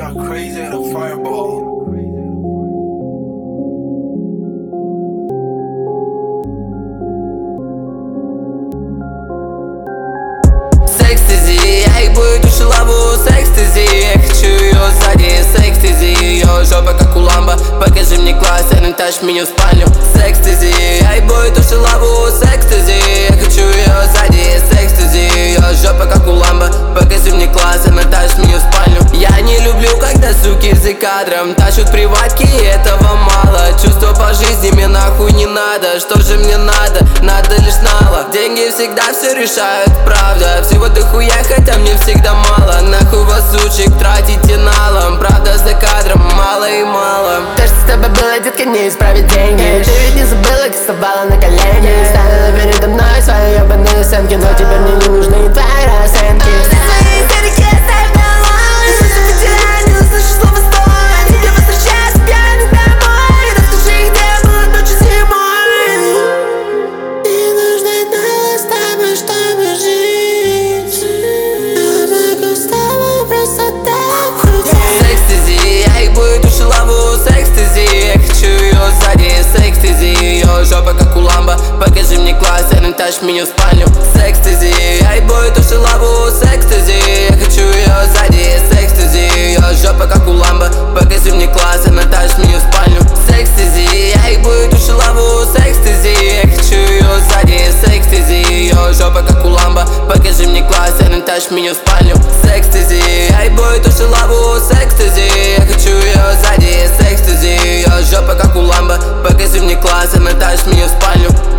are crazy at a fireball. Секстези, я ебу душу лаву, секстези. Я хочу ее сзади, секстези. Ее жопа как у ламбо, покажи мне класс, не тащь меня в спальню. Секстези, я ебу душу лаву, секстези. Я хочу ее сзади, секстези. Ее жопа как у ламбо, покажи мне класс, не тащь меня в спальню. Я не люблю, когда суки за кадром тащут приватки, и этого мало. Чувство по жизни мне нахуй не надо. Что же мне надо? Надо лишь нало. Деньги всегда все решают, правда. Всего дохуя, хотя мне всегда мало. Нахуй вас, сучек, тратите налом. Правда, за кадром мало и мало. То, что с тобой было, детка, не исправить деньги. Ты ведь не забыла, как вставала на колени. Ставила передо мной свои ебаные сценки, но теперь мне не нужны твои расценки. Свои истерики оставь долой. Если потеряю, не услышишь слова «стой». Тебе возвращаюсь пьяный домой. Расскажи, где была ночью зимой. Не нужно нас с тобой, чтобы жить. Я могу с тобой просто так худеть. Секстези, я ебу душу лаву, секстези. Я хочу ее сзади, секстези. Ее жопа как у ламбо, покажи мне класс, не тащь меня в спальню. Секстези, я ебу душу лаву, секстези. Я хочу ее сзади, секстези. Ее жопа как у ламбо, покажи мне класс, не тащь меня в спальню. Секстези, я ебу душу лаву, секстези. Я хочу ее сзади, секстези. Ее жопа как у ламбо, покажи мне класс, не тащь меня в спальню. Секстези, я ебу душу лаву, секстези. Я хочу ее сзади, секстези. Ее жопа как у ламбо, покажи мне класс, не тащь меня в спальню.